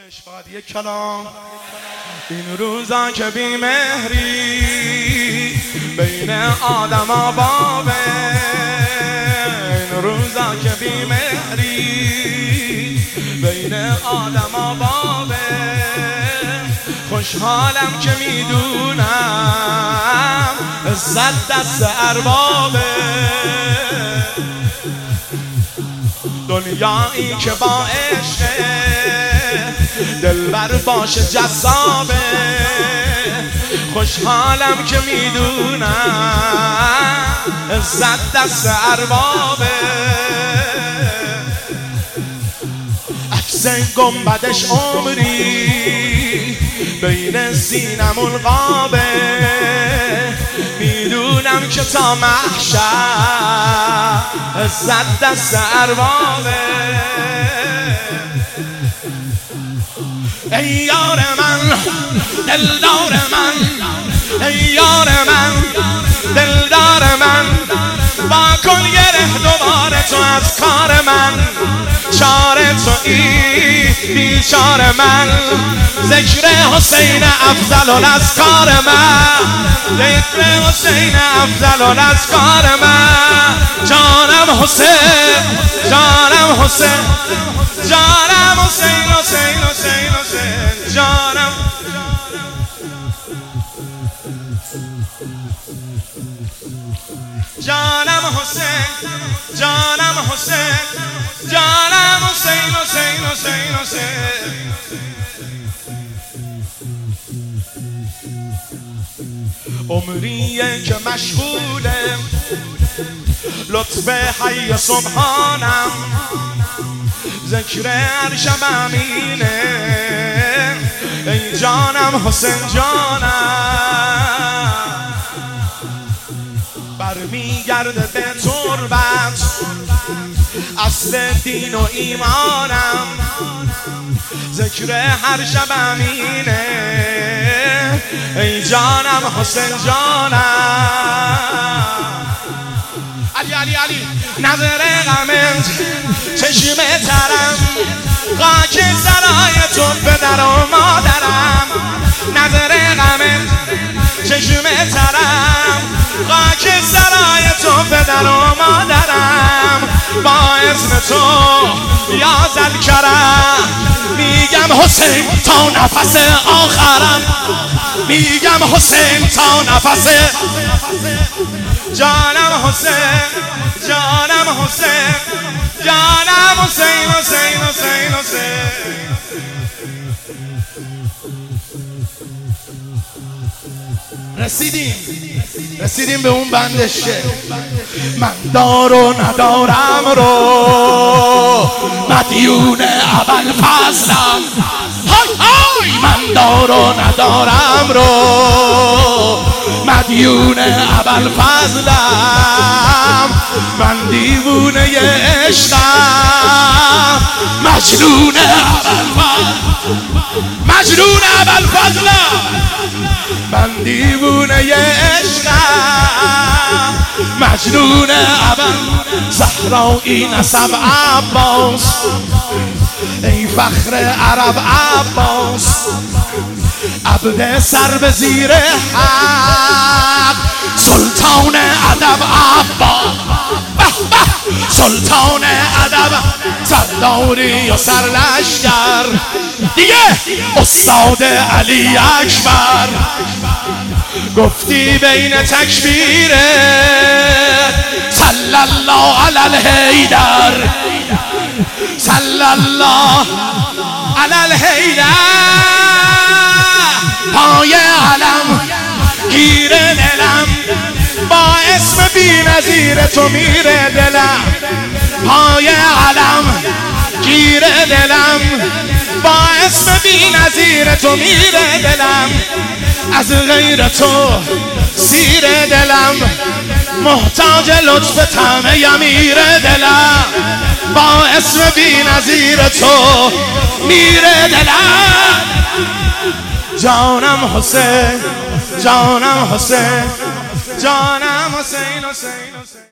شادی کلام این روزا که بیمهری بین آدم و بابه، این روزا که بیمهری بین آدم و بابه. خوشحالم که میدونم عزت دست اربابه، دنیایی که با عشق دلبر باشه جذابه. خوشحالم که میدونم عزت دست اربابه. عکس گنبدش عمری بین سینم القابه، میدونم که تا محشر عزت دست اربابه. ای یار من دلدار من، ای یار من دلدار من، با کن گره دوباره تو از کار من. چاره تو ای بیچاره من، ذکر حسین افضل الازکار من، ذکر حسین افضل الازکار من. جانم حسین، جانم حسین، جانم حسین، حسین حسین حسین جانم. جانم حسین، جانم حسین، جانم حسین حسین حسین حسین. عمریه که مشغولم لطف حی سبحانم، ذکر هر شب امینه. ای جانم حسین جانم، برمیگرده به تربت اصل دین و ایمانم، ذکر هر شب امینه. ای جانم حسین جانم. علی علی علی نظر غمت چشم ترم، خاک سرای تو پدر و مادرم. نظر غمت چشم ترم، خاک سرای تو پدر و مادرم. با اسم تو یا ذوالکرم میگم حسین تا نفس آخرم، میگم حسین تا نفس. جانم حسین، جانم حسین، جانم حسین حسین حسین حسین. رسیدیم به اون بندش که من دار و ندارم رو مدیون ابوالفضلم. های های من دار و ندارم رو مدیون ابوالفضلم. من دیوونه عشقم مجنون ابوالفضل، مجنون ابوالفضلم. من دیوونه عشقم مجنون زهرایی نسب عباس، ای فخر عرب عباس. عبد سر به زیر حق سلطان ادب عباس، سلطان ادب سرداری و سرلشکر دیگه استاد علی اکبر. گفتی بین تکبیره صلی الله علی الحیدر، صلی الله علی الحیدر. پای علم گیر دلم، با اسم بی نظیر تو میره دلم. پای علم گیر دلم، با اسم بی نظیر تو میره دلم. از غیر تو سیر دلم، محتاج لطف طعم یمیر دلم. با اسم بی نظیر تو میره دلم. جانم حسین، جانم حسین، جانم حسین حسین حسین.